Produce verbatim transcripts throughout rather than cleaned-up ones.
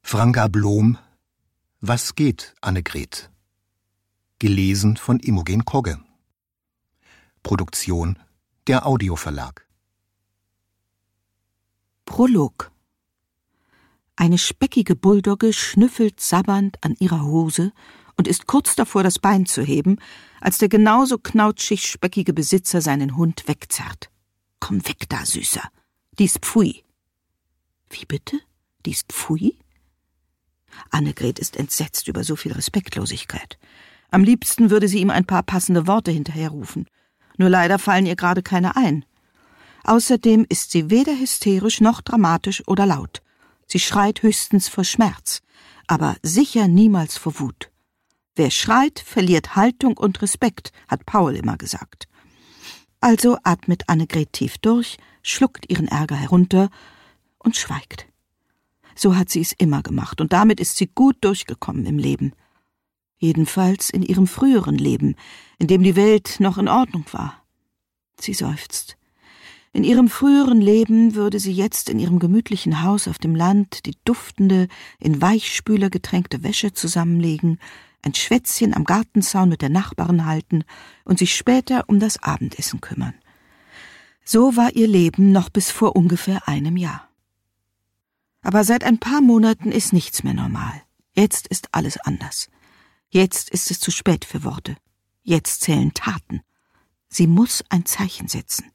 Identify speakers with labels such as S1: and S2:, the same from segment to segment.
S1: Franka Blom, Was geht, Annegret? Gelesen von Imogen Kogge. Produktion der Audioverlag.
S2: Prolog. Eine speckige Bulldogge schnüffelt sabbernd an ihrer Hose und ist kurz davor, das Bein zu heben, als der genauso knautschig speckige Besitzer seinen Hund wegzerrt. »Komm weg da, Süßer. Die ist Pfui.« »Wie bitte? Die ist Pfui?« Annegret ist entsetzt über so viel Respektlosigkeit. Am liebsten würde sie ihm ein paar passende Worte hinterherrufen. Nur leider fallen ihr gerade keine ein. Außerdem ist sie weder hysterisch noch dramatisch oder laut. Sie schreit höchstens vor Schmerz, aber sicher niemals vor Wut. Wer schreit, verliert Haltung und Respekt, hat Paul immer gesagt. Also atmet Annegret tief durch, schluckt ihren Ärger herunter und schweigt. So hat sie es immer gemacht, und damit ist sie gut durchgekommen im Leben. Jedenfalls in ihrem früheren Leben, in dem die Welt noch in Ordnung war. Sie seufzt. In ihrem früheren Leben würde sie jetzt in ihrem gemütlichen Haus auf dem Land die duftende, in Weichspüler getränkte Wäsche zusammenlegen, ein Schwätzchen am Gartenzaun mit der Nachbarin halten und sich später um das Abendessen kümmern. So war ihr Leben noch bis vor ungefähr einem Jahr. Aber seit ein paar Monaten ist nichts mehr normal. Jetzt ist alles anders. Jetzt ist es zu spät für Worte. Jetzt zählen Taten. Sie muss ein Zeichen setzen.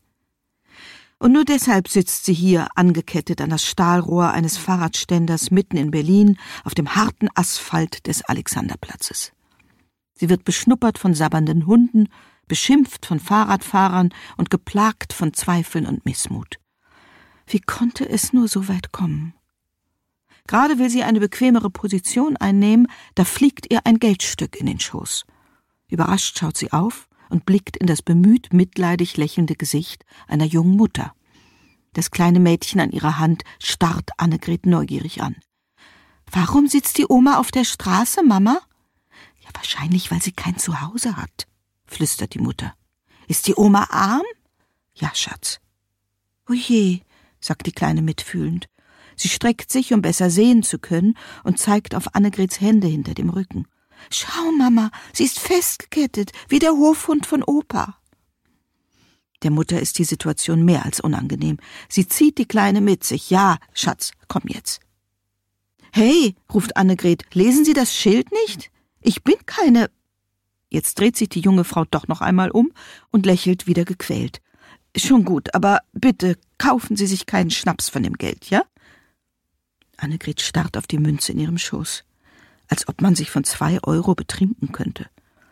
S2: Und nur deshalb sitzt sie hier, angekettet an das Stahlrohr eines Fahrradständers mitten in Berlin, auf dem harten Asphalt des Alexanderplatzes. Sie wird beschnuppert von sabbernden Hunden, beschimpft von Fahrradfahrern und geplagt von Zweifeln und Missmut. Wie konnte es nur so weit kommen? Gerade will sie eine bequemere Position einnehmen, da fliegt ihr ein Geldstück in den Schoß. Überrascht schaut sie auf und blickt in das bemüht mitleidig lächelnde Gesicht einer jungen Mutter. Das kleine Mädchen an ihrer Hand starrt Annegret neugierig an. »Warum sitzt die Oma auf der Straße, Mama?« »Ja, wahrscheinlich, weil sie kein Zuhause hat«, flüstert die Mutter. »Ist die Oma arm?« »Ja, Schatz.« »O je«, sagt die Kleine mitfühlend. Sie streckt sich, um besser sehen zu können, und zeigt auf Annegrets Hände hinter dem Rücken. »Schau, Mama, sie ist festgekettet, wie der Hofhund von Opa.« Der Mutter ist die Situation mehr als unangenehm. Sie zieht die Kleine mit sich. »Ja, Schatz, komm jetzt.« »Hey«, ruft Annegret, »lesen Sie das Schild nicht? Ich bin keine...« Jetzt dreht sich die junge Frau doch noch einmal um und lächelt wieder gequält. »Schon gut, aber bitte kaufen Sie sich keinen Schnaps von dem Geld, ja?« Annegret starrt auf die Münze in ihrem Schoß, als ob man sich von zwei Euro betrinken könnte.